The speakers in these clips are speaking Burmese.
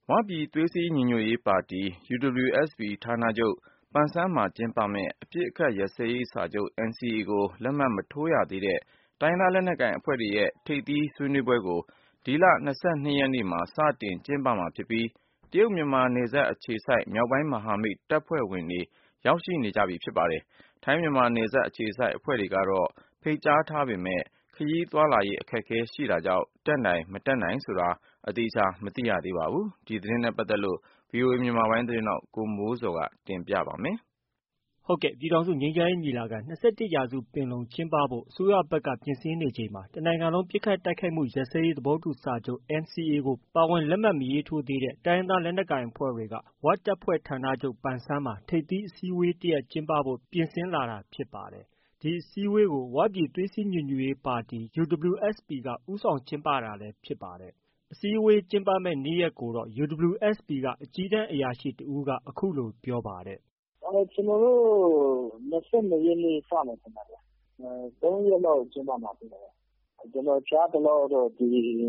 ဝပြည်သွေးစည်းညီညွတ်ရေးပါတီ UWSP ဌာနချုပ်ပန်ဆန်းမှာကျင်းပမယ့်အပစ်အခတ်ရပ်စဲရေးစာချုပ် NCA ကိုလက်မှတ်မထိုးရသေးတဲ့တိုင်းရင်းသားလက်နက်ကိုင်အဖွဲ့တွေရဲ့ထိပ်သီးဆွေးနွေးပွဲကိုဒီလ ရက်နေ့မှာစတင်ကျင်းပမှာဖြစ်ပြီးတရုတ်မြန်မာနယ်စပ်အခြေစိုက်မြောက်ပိုင်းမဟာမိတ်တပ်ဖွဲ့ဝင်တွေရောက်ရှိနေကြပြီဖြစ်ပါတယ်။ ထိုင်းမြန်မာနယ်စပ်အခြေစိုက်အဖွဲ့တွေကတော့ဖိတ်ကြားထားပေမဲ့ခရီးသွားလာရေးအခက်အခဲရှိတာကြောင့်တက်နိုင်မတက်နိုင်ဆိုတာအသေအချာမသိရသေးပါဘူး။ ဒီသတင်းနဲ့ပတ်သက်လို့ ဗွီအိုအေမြန်မာပိုင်းသတင်းထောက်ကိုမိုးဇော်ကတင်ပြပါမယ်။ပြည်ထောင်စုငြိမ်းချမ်းရေးညီလာခံ-၂၁ရာစုပင်လုံကျင်းပဖို့အစိုးရဘက်ကပြင်ဆင်နေချိန်မှာတစ်နိုင်ငံလုံးပစ်ခတ်တိုက်ခိုက်မှုရပ်စဲရေးသဘောတူစာချုပ် NCA ကိုပါဝင်လက်မှတ်မရေးထိုးသေးတဲ့တိုင်းရင်းသားလက်နက်ကိုင်အဖွဲ့တွေက ဝတပ်ဖွဲ့ဌာနချုပ်ပန်ဆန်းမှာထိပ်သီးအစည်းအဝေးတစ်ရပ်ကျင်းပဖို့ပြင်ဆင်လာတာဖြစ်ပါတယ်။ ဒီအစည်းအဝေးကို ဝပြည်သွေးစည်းညီညွတ်ရေးပါတီ UWSP က ဦးဆောင်ကျင်းပတာလည်းဖြစ်ပါတယ်။ အစည်းအဝေးကျင်းပမယ့်နေ့ရက်ကိုတော့ UWSP က အကြီးတန်းအရာရှိတစ်ဦးက အခုလို ပြောပါတယ်။ “ကျနော်တို့ 22 ရက်နေ့စမယ်ထင်တယ်။ 3 ရက်လောက်ကျင်းပမှာဖြစ်ပါတယ်။ ကျနော်ကြားသလောက်တော့ ဒီ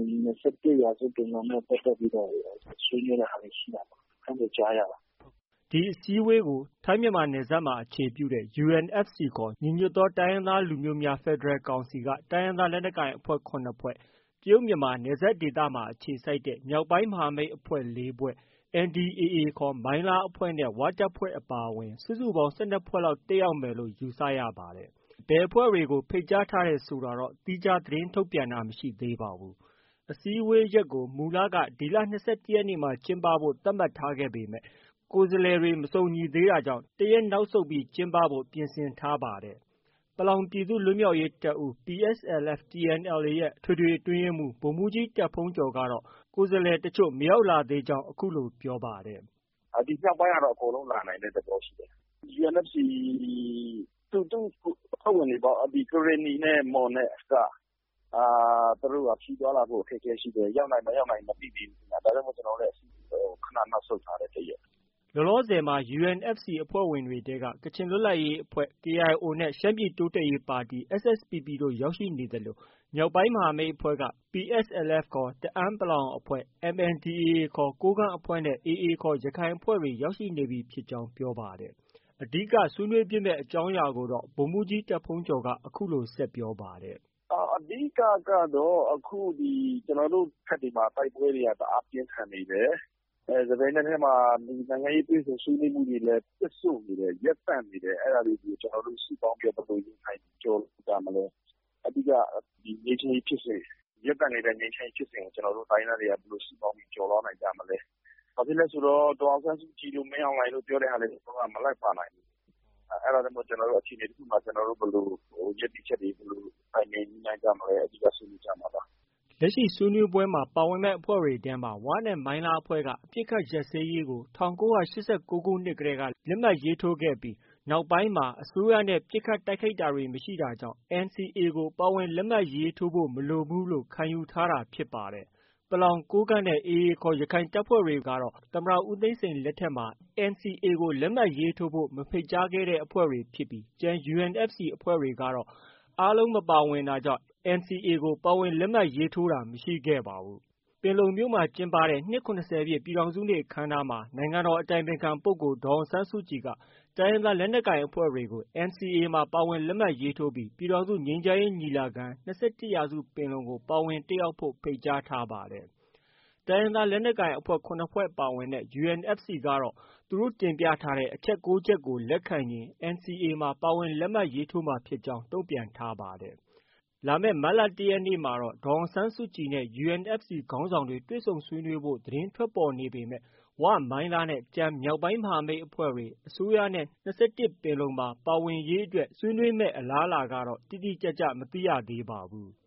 21 ရာစုပင်လုံနဲ့ပတ်သက်ပြီးတော့ ဆွေးနွေးတာတွေရှိတာပေါ့။ အဲလိုကြားရပါတယ်။ ” ဒီအစည်းအဝေးကို ထိုင်းမြန်မာနယ်စပ်မှာအခြေပြုတဲ့ UNFC ခေါ် ညီညွတ်သောတိုင်းရင်းသားလူမျိုးများဖက်ဒရယ်ကောင်စီက တိုင်းရင်းသားလက်နက်ကိုင်အဖွဲ့ ၇ဖွဲ့၊ တရုတ်မြန်မာနယ်စပ်ဒေသမှာအခြေစိုက်တဲ့မြောက်ပိုင်းမဟာမိတ်အဖွဲ့ ၄ဖွဲ့၊ NDAA ခေါ် မိုင်းလားအဖွဲ့နဲ့ ဝတပ်ဖွဲ့အပါအဝင် စုစုပေါင်း ၁၂ဖွဲ့လောက်တက်ရောက်မယ်လို့ ယူဆရပါတယ်။ ဘယ်အဖွဲ့တွေကို ဖိတ်ကြားထားတယ်ဆိုတာတော့ သီးခြားသတင်းထုတ်ပြန်တာမရှိသေးပါဘူး။ အစည်းအဝေးရက်ကို မူလက ဒီလ ၂၁ရက်နေ့မှာကျင်းပဖို့သတ်မှတ်ထားခဲ့ပေမဲ့ ကိုယ်စားလှယ်တွေ မစုံညီသေးတာကြောင့် တစ်ရက်နောက်ဆုတ်ပြီးကျင်းပဖို့ ပြင်ဆင်ထားပါတယ်။ ပလောင်ပြည်သူ့လွတ်မြောက်ရေးတပ်ဦး PSLF/TNLA ရဲ့ အထွေထွေအတွင်းရေးမှူး ဗိုလ်မှူးကြီးတာ့ဘုန်းကျော်ကတော့ ကိုယ်စားလှယ်တချို့ မရောက်လာသေးကြောင်း အခုလို ပြောပါတယ်။ “ဒီမြောက်ပိုင်းကတော့ အကုန်လုံးလာနိုင်တဲ့သဘောရှိတယ်။ UNFC သူ့အဖွဲ့ဝင်တွေပေါ့။ ကရင်နီနဲ့ မွန်နဲ့က သူတို့က ခရီးသွားလာဖို့အခက်အခဲရှိတယ်။ ရောက်နိုင်မရောက်နိုင်မသိသေးဘူး။ ဒါကြောင့်မို့ ကျနော်တို့လည်း အစီအစဉ်ကို ခဏနောက်ဆုတ်ထားတယ် တစ်ရက်။ ” လောလောဆယ်မှာ UNFC အဖွဲ့ဝင်တွေထဲက ကချင်လွတ်လပ်ရေးအဖွဲ့ KIO နဲ့ ရှမ်းပြည်တိုးတက်ရေးပါတီ SSPP တို့ ရောက်ရှိနေသလို မြောက်ပိုင်းမဟာမိတ်အဖွဲ့က PSLF ခေါ် တအန်း အဖွဲ့၊ MNDAA ခေါ် ကိုးကန့်အဖွဲ့နဲ့ AA ခေါ် ရခိုင်အဖွဲ့တွေ ရောက်ရှိနေပြီဖြစ်ကြောင်း ပြောပါတယ်။ အဓိက ဆွေးနွေးဖြစ်မယ့်အကြောင်းအရာကိုတော့ ဗိုလ်မှူးကြီးတာ့ဘုန်းကျော်က အခုလို ဆက်ပြောပါတယ်။ “အဓိကကတော့ အခုကျနော်တို့ဘက်တွေမှာ တိုက်ပွဲတွေက တအားပြင်းထန်နေတယ်။ တပြိုင်နက်တည်းမှာ နိုင်ငံရေးတွေ့ဆုံဆွေးနွေးမှုတွေလည်း တစ်ဆို့နေတယ်။ ရပ်တန့်နေတယ်။ အဲဒါတွေကို ကျနော်တို့ စုပေါင်းပြီးတော့ ဘယ်လိုရင်ဆိုင်ကျော်လွှားကြမလဲ။ အဓိက ငြိမ်းချမ်းရေးဖြစ်စဉ် ရပ်တန့်နေတဲ့ငြိမ်းချမ်းရေးဖြစ်စဉ်ကို ကျနော်တို့ တိုင်းရင်းသားတွေက ဘယ်လိုစုပေါင်းပြီးကျော်လွှားနိုင်ကြမလဲ။ ဘာဖြစ်လဲဆိုတော့ ဒေါ်အောင်ဆန်းစုကြည်တို့ မင်းအောင်လှိုင်တို့ပြောတဲ့ဟာလည်း ကျနော်တို့က မလိုက်ပါနိုင်ဘူး။ အဲဒါကြောင့်မို့ ကျနော်တို့ အခြေအနေတစ်ခုမှာ ဘယ်လိုရပ်တည်ချက်တွေ ဘယ်လိုတိုင်ပင်ညှိနှိုင်းကြမလဲ အဓိကဆွေးနွေးကြမှာပါ။ ” လက်ရှိဆွေးနွေးပွဲမှာ ပါဝင်မယ့်အဖွဲ့တွေထဲမှာ ဝနဲ့ မိုင်းလားအဖွဲ့က အပစ်အခတ်ရပ်စဲရေးကို ၁၉၈၉ခုနှစ်တည်းက လက်မှတ်ရေးထိုးခဲ့ပြီး နောက်ပိုင်းမှာ အစိုးရနဲ့ ပစ်ခတ်တိုက်ခိုက်တာတွေ မရှိတာကြောင့် NCA ကို ပါဝင်လက်မှတ်ရေးထိုးဖို့ မလိုဘူးလို့ ခံယူထားတာဖြစ်ပါတယ်။ ပလောင်၊ ကိုးကန့်နဲ့ AA ခေါ် ရခိုင်တပ်ဖွဲ့တွေကတော့ သမ္မတဦးသိန်းစိန်လက်ထက်မှာ NCA ကို လက်မှတ်ရေးထိုးဖို့ မဖိတ်ကြားခဲ့တဲ့အဖွဲ့တွေဖြစ်ပြီး ကျန် UNFC အဖွဲ့တွေကတော့ အားလုံးမပါဝင်တာကြောင့် NCA ကို ပါဝင်လက်မှတ်ရေးထိုးတာမရှိခဲ့ပါဘူး။ ပင်လုံမြို့မှာကျင်းပတဲ့ နှစ် ၇၀ပြည့်ပြည်ထောင်စုနေ့အခမ်းအနားမှာ နိုင်ငံတော်အတိုင်ပင်ခံပုဂ္ဂိုလ်ဒေါ်အောင်ဆန်းစုကြည်က တိုင်းရင်းသားလက်နက်ကိုင်အဖွဲ့တွေကို NCA မှာ ပါဝင်လက်မှတ်ရေးထိုးပြီး ပြည်ထောင်စုငြိမ်းချမ်းရေးညီလာခံ - ၂၁ရာစုပင်လုံကို ပါဝင်တက်ရောက်ဖို့ ဖိတ်ကြားထားပါတယ်။ တိုင်းရင်းသားလက်နက်ကိုင်အဖွဲ့ ၇ဖွဲ့ပါဝင်တဲ့ UNFC ကတော့ သူတို့တင်ပြထားတဲ့ အချက် ၉ချက်ကို လက်ခံရင် NCA မှာ ပါဝင်လက်မှတ်ရေးထိုးမှာဖြစ်ကြောင်း တုံပြန်ထားပါတယ်။ လာမယ့် မတ်လ ၁ရက်နေ့မှာတော့ ဒေါ်အောင်ဆန်းစုကြည်နဲ့ UNFC ခေါင်းဆောင်တွေ တွေ့ဆုံဆွေးနွေးဖို့ သတင်းထွက်ပေါ်နေပေမဲ့ ဝ၊ မိုင်းလားနဲ့ ကျန်မြောက်ပိုင်းမဟာမိတ်အဖွဲ့တွေ အစိုးရနဲ့ ၂၁ပင်လုံမှာ ပါဝင်ရေးအတွက် ဆွေးနွေးမယ့် အလားအလာကတော့ တိတိကျကျ မသိရသေးပါဘူး။